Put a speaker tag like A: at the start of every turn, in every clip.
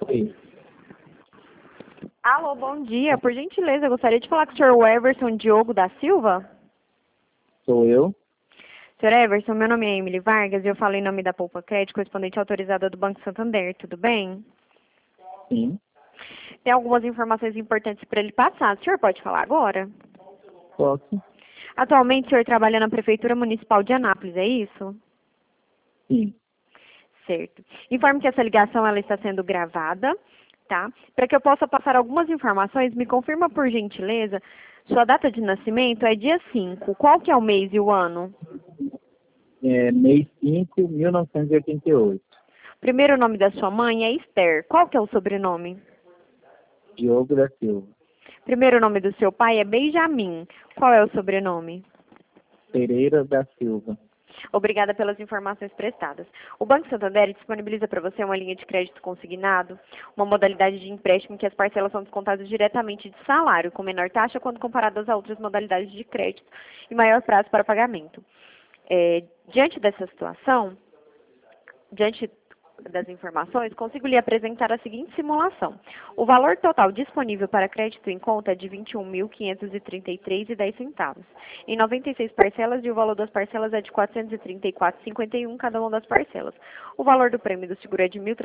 A: Oi,
B: Alô, bom dia. Por gentileza, eu gostaria de falar com o senhor Everson Diogo da Silva.
A: sou eu.
B: Senhor Everson, meu nome é Emily Vargas e eu falo em nome da Poupa Crédito, correspondente autorizada do Banco Santander. Tudo bem?
A: Sim,
B: Tem algumas informações importantes para ele passar. O senhor pode falar agora?
A: posso?
B: Atualmente, o senhor trabalha na Prefeitura Municipal de Anápolis, é isso?
A: Sim.
B: Certo. Informe que essa ligação ela está sendo gravada, tá? Para que eu possa passar algumas informações, me confirma por gentileza, sua data de nascimento é dia 5. Qual que é o mês e o ano?
A: Mês 5, 1988.
B: Primeiro nome da sua mãe é Esther. Qual que é o sobrenome?
A: Diogo da Silva.
B: Primeiro nome do seu pai é Benjamin. Qual é o sobrenome?
A: Pereira da Silva.
B: Obrigada pelas informações prestadas. O Banco Santander disponibiliza para você uma linha de crédito consignado, uma modalidade de empréstimo em que as parcelas são descontadas diretamente de salário, com menor taxa quando comparadas a outras modalidades de crédito e maior prazo para pagamento. Diante dessa situação, diante das informações, consigo lhe apresentar a seguinte simulação. O valor total disponível para crédito em conta é de R$ 21.533,10. Em 96 parcelas, e o valor das parcelas é de R$ 434,51 cada uma das parcelas. O valor do prêmio do seguro é de R$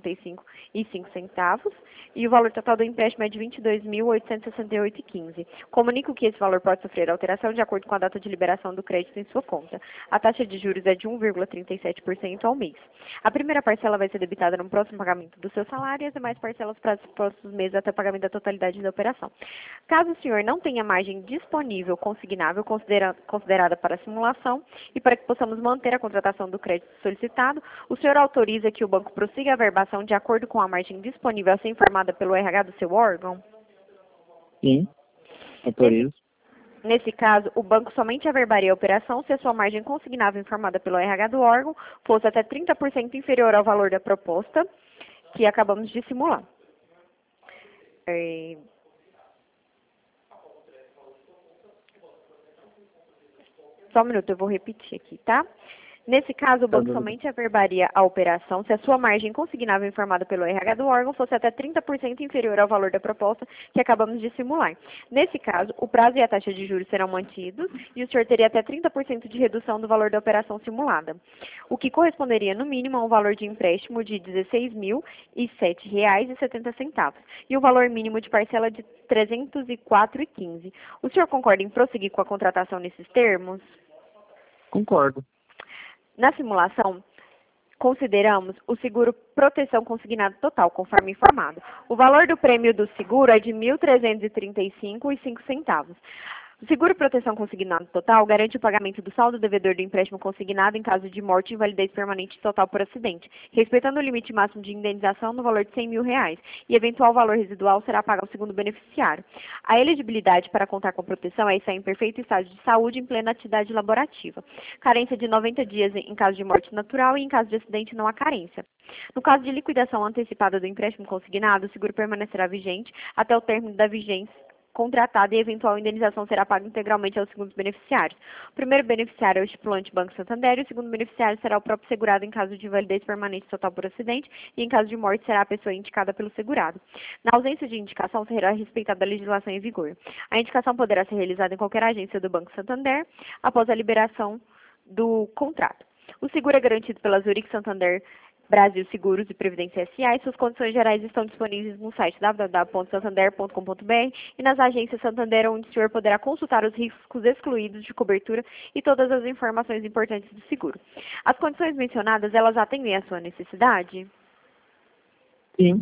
B: 1.335,05 e o valor total do empréstimo é de R$ 22.868,15. Comunico que esse valor pode sofrer alteração de acordo com a data de liberação do crédito em sua conta. A taxa de juros é de 1,37% ao mês. A primeira parcela vai ser debitada no próximo pagamento do seu salário e as demais parcelas para os próximos meses até o pagamento da totalidade da operação. Caso o senhor não tenha margem disponível consignável considerada para a simulação e para que possamos manter a contratação do crédito solicitado, o senhor autoriza que o banco prossiga a verbação de acordo com a margem disponível a ser informada pelo RH do seu órgão?
A: Sim, autorizo.
B: Nesse caso, o banco somente averbaria a operação se a sua margem consignável informada pelo RH do órgão fosse até 30% inferior ao valor da proposta que acabamos de simular. Só um minuto, eu vou repetir aqui, tá? Nesse caso, o banco somente averbaria a operação se a sua margem consignável informada pelo RH do órgão fosse até 30% inferior ao valor da proposta que acabamos de simular. Nesse caso, o prazo e a taxa de juros serão mantidos e o senhor teria até 30% de redução do valor da operação simulada, o que corresponderia, no mínimo, a um valor de empréstimo de R$ 16.007,70 e um valor mínimo de parcela de R$ 304,15. O senhor concorda em prosseguir com a contratação nesses termos?
A: Concordo.
B: Na simulação, consideramos o seguro proteção consignado total, conforme informado. O valor do prêmio do seguro é de R$ 1.335,05. O seguro proteção consignado total garante o pagamento do saldo devedor do empréstimo consignado em caso de morte e invalidez permanente total por acidente, respeitando o limite máximo de indenização no valor de R$ 100 mil, e eventual valor residual será pago ao segundo beneficiário. A elegibilidade para contar com proteção é estar em perfeito estado de saúde e em plena atividade laborativa. Carência de 90 dias em caso de morte natural e em caso de acidente não há carência. No caso de liquidação antecipada do empréstimo consignado, o seguro permanecerá vigente até o término da vigência contratada e eventual indenização será paga integralmente aos segundos beneficiários. O primeiro beneficiário é o estipulante Banco Santander e o segundo beneficiário será o próprio segurado em caso de invalidez permanente total por acidente e em caso de morte será a pessoa indicada pelo segurado. Na ausência de indicação, será respeitada a legislação em vigor. A indicação poderá ser realizada em qualquer agência do Banco Santander após a liberação do contrato. O seguro é garantido pela Zurich Santander Brasil Seguros e Previdência S.A. e suas condições gerais estão disponíveis no site www.santander.com.br e nas agências Santander, onde o senhor poderá consultar os riscos excluídos de cobertura e todas as informações importantes do seguro. As condições mencionadas, elas atendem à sua necessidade?
A: Sim.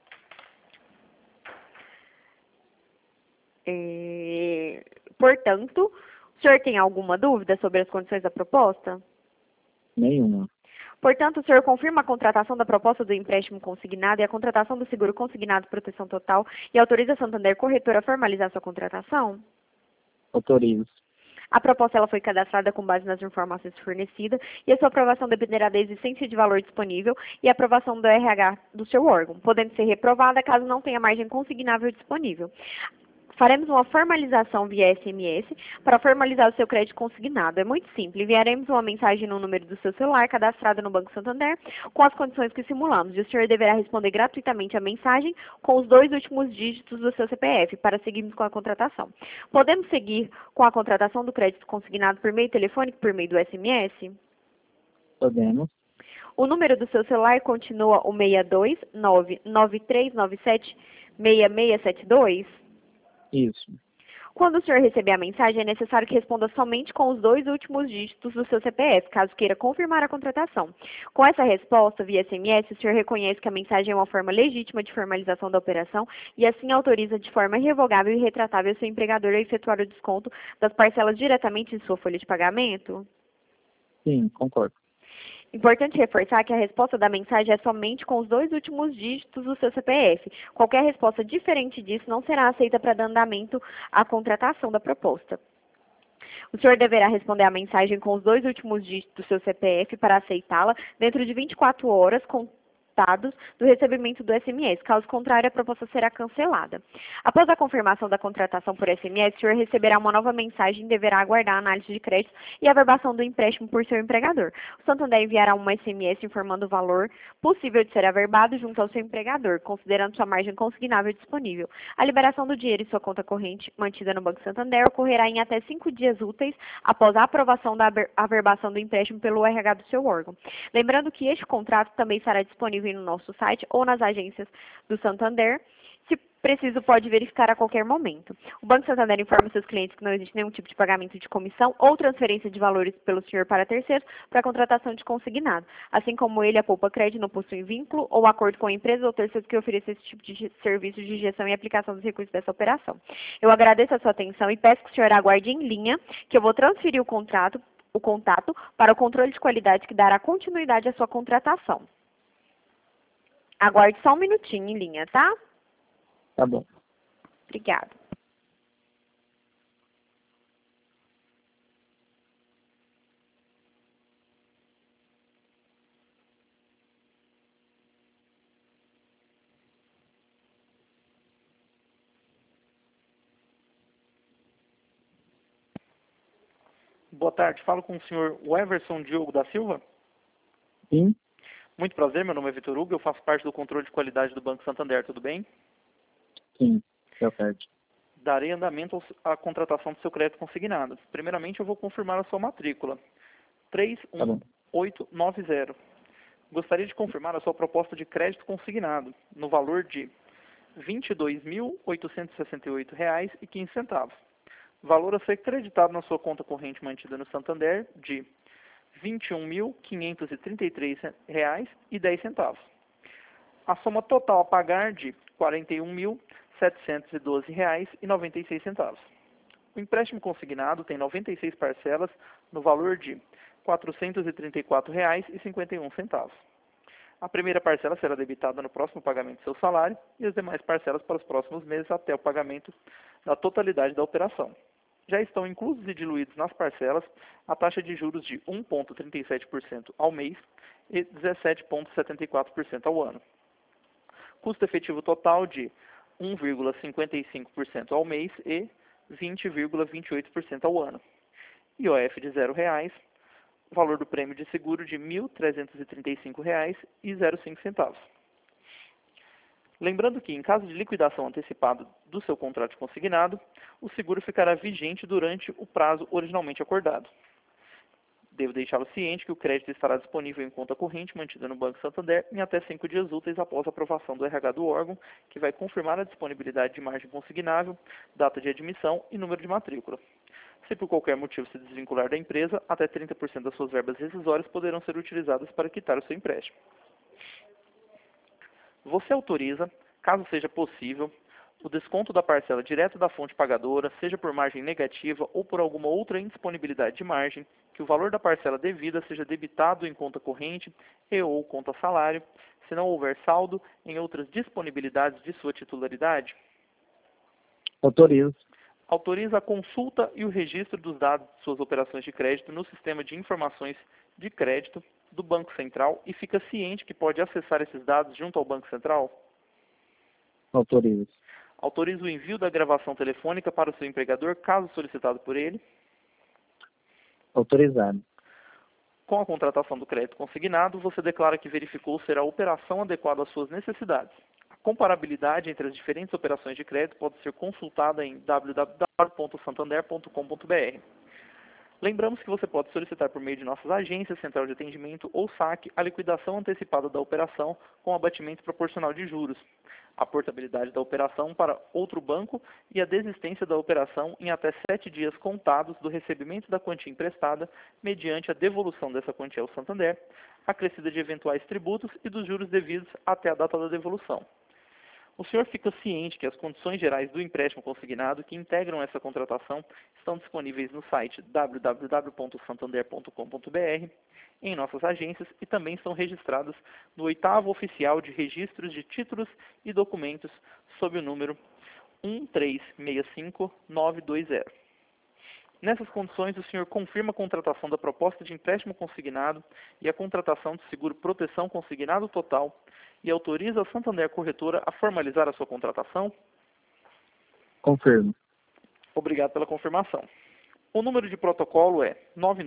B: Portanto, o senhor tem alguma dúvida sobre as condições da proposta?
A: Nenhuma.
B: Portanto, o senhor confirma a contratação da proposta do empréstimo consignado e a contratação do seguro consignado proteção total e autoriza a Santander Corretora a formalizar sua contratação?
A: Autorizo.
B: A proposta ela foi cadastrada com base nas informações fornecidas e a sua aprovação dependerá da existência de valor disponível e a aprovação do RH do seu órgão, podendo ser reprovada caso não tenha margem consignável disponível. Faremos uma formalização via SMS para formalizar o seu crédito consignado. É muito simples. Enviaremos uma mensagem no número do seu celular cadastrado no Banco Santander com as condições que simulamos. E o senhor deverá responder gratuitamente a mensagem com os 2 últimos dígitos do seu CPF para seguirmos com a contratação. Podemos seguir com a contratação do crédito consignado por meio telefônico, por meio do SMS?
A: Podemos.
B: O número do seu celular continua o 62993976672?
A: Isso.
B: Quando o senhor receber a mensagem, é necessário que responda somente com os 2 últimos dígitos do seu CPF, caso queira confirmar a contratação. Com essa resposta via SMS, o senhor reconhece que a mensagem é uma forma legítima de formalização da operação e assim autoriza de forma irrevogável e retratável seu empregador a efetuar o desconto das parcelas diretamente em sua folha de pagamento?
A: Sim, concordo.
B: Importante reforçar que a resposta da mensagem é somente com os 2 últimos dígitos do seu CPF. Qualquer resposta diferente disso não será aceita para dar andamento à contratação da proposta. O senhor deverá responder à mensagem com os 2 últimos dígitos do seu CPF para aceitá-la dentro de 24 horas contados do recebimento do SMS. Caso contrário, a proposta será cancelada. Após a confirmação da contratação por SMS, o senhor receberá uma nova mensagem e deverá aguardar a análise de crédito e a averbação do empréstimo por seu empregador. O Santander enviará uma SMS informando o valor possível de ser averbado junto ao seu empregador, considerando sua margem consignável disponível. A liberação do dinheiro em sua conta corrente mantida no Banco Santander ocorrerá em até 5 dias úteis após a aprovação da averbação do empréstimo pelo RH do seu órgão. Lembrando que este contrato também estará disponível no nosso site ou nas agências do Santander. Se preciso, pode verificar a qualquer momento. O Banco Santander informa seus clientes que não existe nenhum tipo de pagamento de comissão ou transferência de valores pelo senhor para terceiros para a contratação de consignado. Assim como ele, a Poupa Crédito não possui vínculo ou acordo com a empresa ou terceiros que ofereçam esse tipo de serviço de gestão e aplicação dos recursos dessa operação. Eu agradeço a sua atenção e peço que o senhor aguarde em linha, que eu vou transferir o contato para o controle de qualidade que dará continuidade à sua contratação. Aguarde só um minutinho em linha, tá?
A: Tá bom.
B: Obrigada.
C: Boa tarde, falo com o senhor Everson Diogo da Silva.
A: Sim,
C: Muito prazer, meu nome é Vitor Hugo, eu faço parte do controle de qualidade do Banco Santander, tudo bem?
A: sim, tá certo.
C: Darei andamento à contratação do seu crédito consignado. Primeiramente, eu vou confirmar a sua matrícula.
A: Tá bom.
C: 31890. Gostaria de confirmar a sua proposta de crédito consignado, no valor de R$ 22.868,15. Valor a ser creditado na sua conta corrente mantida no Santander de R$ 21.533,10. A soma total a pagar de R$ 41.712,96. O empréstimo consignado tem 96 parcelas no valor de R$ 434,51. A primeira parcela será debitada no próximo pagamento do seu salário e as demais parcelas para os próximos meses até o pagamento da totalidade da operação. Já estão inclusos e diluídos nas parcelas a taxa de juros de 1,37% ao mês e 17,74% ao ano. Custo efetivo total de 1,55% ao mês e 20,28% ao ano. IOF de R$ 0,00, valor do prêmio de seguro de R$ 1.335,05. Lembrando que, em caso de liquidação antecipada do seu contrato consignado, o seguro ficará vigente durante o prazo originalmente acordado. Devo deixá-lo ciente que o crédito estará disponível em conta corrente mantida no Banco Santander em até 5 dias úteis após a aprovação do RH do órgão, que vai confirmar a disponibilidade de margem consignável, data de admissão e número de matrícula. Se por qualquer motivo se desvincular da empresa, até 30% das suas verbas rescisórias poderão ser utilizadas para quitar o seu empréstimo. Você autoriza, caso seja possível, o desconto da parcela direto da fonte pagadora, seja por margem negativa ou por alguma outra indisponibilidade de margem, que o valor da parcela devida seja debitado em conta corrente e ou conta salário, se não houver saldo em outras disponibilidades de sua titularidade?
A: Autorizo.
C: Autoriza a consulta e o registro dos dados de suas operações de crédito no sistema de informações de crédito do Banco Central e fica ciente que pode acessar esses dados junto ao Banco Central?
A: Autorizo.
C: Autoriza o envio da gravação telefônica para o seu empregador, caso solicitado por ele.
A: Autorizado.
C: Com a contratação do crédito consignado, você declara que verificou ser a operação adequada às suas necessidades. A comparabilidade entre as diferentes operações de crédito pode ser consultada em www.santander.com.br. Lembramos que você pode solicitar por meio de nossas agências, central de atendimento ou saque a liquidação antecipada da operação com abatimento proporcional de juros, a portabilidade da operação para outro banco e a desistência da operação em até 7 dias contados do recebimento da quantia emprestada mediante a devolução dessa quantia ao Santander, acrescida de eventuais tributos e dos juros devidos até a data da devolução. O senhor fica ciente que as condições gerais do empréstimo consignado que integram essa contratação estão disponíveis no site www.santander.com.br, em nossas agências e também são registradas no 8º Oficial de Registros de Títulos e Documentos sob o número 1365920. Nessas condições, o senhor confirma a contratação da proposta de empréstimo consignado e a contratação de seguro proteção consignado total e autoriza a Santander Corretora a formalizar a sua contratação?
A: Confirmo.
C: Obrigado pela confirmação. O número de protocolo é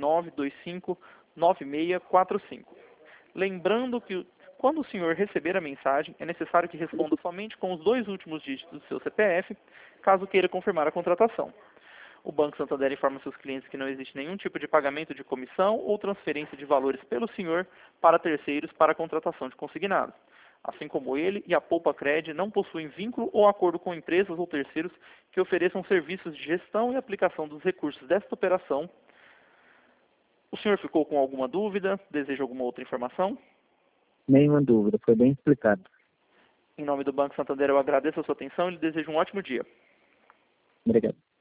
C: 99259645. Lembrando que, quando o senhor receber a mensagem, é necessário que responda somente com os 2 últimos dígitos do seu CPF, caso queira confirmar a contratação. O Banco Santander informa seus clientes que não existe nenhum tipo de pagamento de comissão ou transferência de valores pelo senhor para terceiros para a contratação de consignado. Assim como ele e a Poupa Cred não possuem vínculo ou acordo com empresas ou terceiros que ofereçam serviços de gestão e aplicação dos recursos desta operação. O senhor ficou com alguma dúvida? Deseja alguma outra informação?
A: Nenhuma dúvida, foi bem explicado.
C: Em nome do Banco Santander, eu agradeço a sua atenção e lhe desejo um ótimo dia.
A: Obrigado.